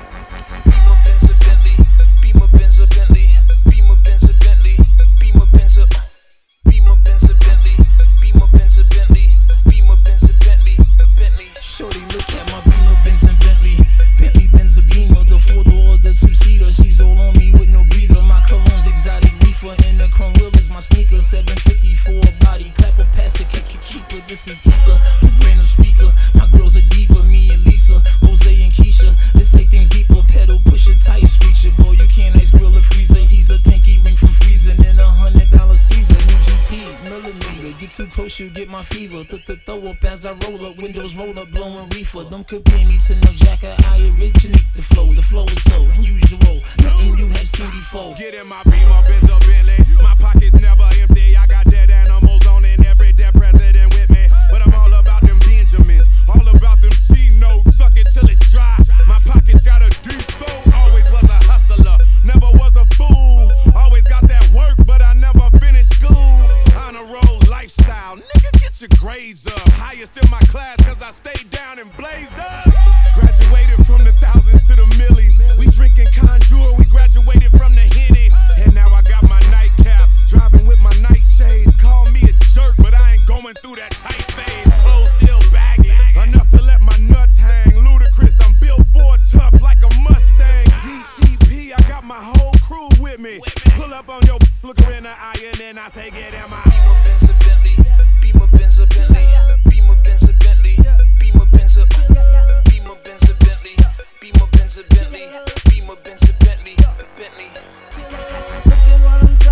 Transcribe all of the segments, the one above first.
Beamer, Benz, a Bentley. Beamer, Benz, a Bentley. Beamer, Benz, a Bentley. Beamer, Benz, a Beamer, Benz, a Bentley. Beamer, Benz, a Bentley. Beamer, Benz, a Bentley. A Bentley. Shorty, look at my Beamer, Benz, and Bentley. Bentley, Benz, a Beamer. The four-door, the two-seater. She's all on me with no breather. My cologne's exotic reefer. In the chrome wheel is my sneaker. 754 body. Clapper, passer, keeper. This is Ika. The brand of speaker. My girl's a diva. Me and Lisa. Rose and Keisha. Let's take things deeper. Pedal, push a tight screecher. Boy, you can't ice grill a freezer. He's a pinky ring from freezing. And $100 Caesar. New GT, millimeter. Get too close, you get my fever. Throw up as I roll up. Windows roll up, blowing reefer. Don't compare me to no jacker. I originate the flow. The flow is so unusual. Nothing you have seen before. Get in my Beamer, Benz, or Bentley. My pockets never empty. I got dead animals on it. Every dead president with me. But I'm all about them Benjamins. All about them C-notes. Suck it till it's dry. My pockets got a deep throat. Always was a hustler. Never was a fool. Always got that work, but I never finished school. Honor roll lifestyle. Nigga, get your grades up. Highest in my class, cause I stayed down and blazed up. Graduated from the thousands to the millies. We drinking Conjure, we graduated from the Henny. And now I got my nightcap, driving with my nightshades. Call me a jerk, but I ain't going through that tight phase. Clothes still baggy, enough to let my nuts hang. Ludicrous, I'm built for tough like a Mustang. DTP, I got my whole crew with me. Pull up on your look her in the eye and then I say get in my Beamer, Benz, a Bentley. Beamer, Benz, a Bentley. Beamer, Benz, a Bentley. Beamer, Benz, a Beamer, Benz, a Bentley. Beamer, Benz, a Bentley. Beamer, Benz, a Bentley. Bentley. Look at what I'm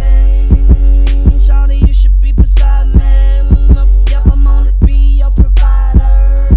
driving. Shawty, you should be beside me. Yup, I'm on it, be your provider.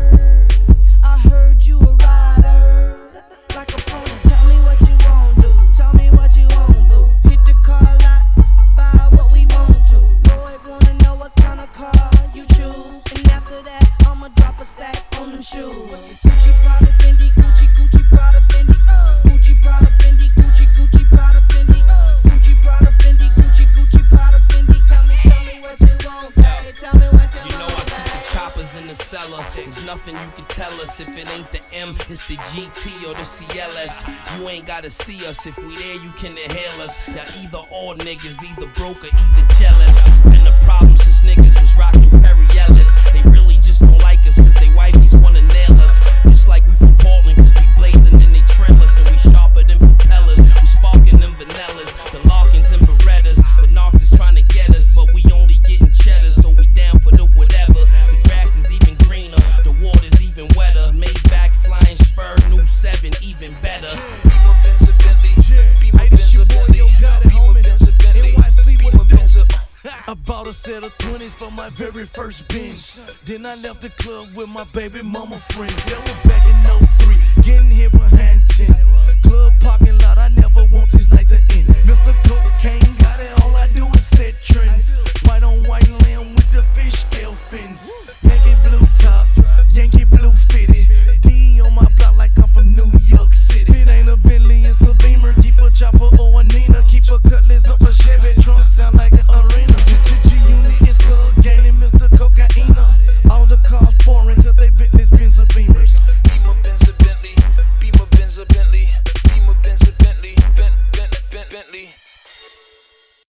I heard you a rider. Like a pony, tell me what you won't do. Tell me what you won't do. Hit the car lot, buy what we want to. Lloyd wanna know what kind of car you choose. And after that, I'ma drop a stack on them shoes. Gucci, Prada, Fendi, Gucci, Gucci, Prada, Fendi. Gucci, Prada, Fendi, Gucci, Gucci, Prada, Fendi. Gucci, Prada, Fendi, Gucci, Gucci, Prada, Fendi. Tell me what you want, baby. Tell me what you want. You know I keep the choppers in the cellar. There's nothing you can tell us. If it ain't the M, it's the GT or the CLS. You ain't gotta see us. If we there, you can inhale us. Y'all either all niggas, either broke or either jealous. And the problem since niggas was rocking Perry Ellis. They really just don't like us cause they wifeys wanna nail us. Just like we from Portland cause we blazing in they trailers. And we sharper than propellers. We sparking them vanillas. The Larkins and Berettas. The Knox is trying to get us, but we only getting cheddar. So we down for the whatever. The grass is even greener. The water's even wetter. Maybach flying spur. New 7 even better. Beamer, Benz, a Bentley. Beamer, Benz, a Bentley. Beamer, Benz, a Bentley. Beamer, Benz, a I bought a set of 20s for my very first binge. Then I left the club with my baby mama friends. Yeah, we're back in 03, getting here behind 10. Club parking lot, I never want this night to end. Mr. Cocaine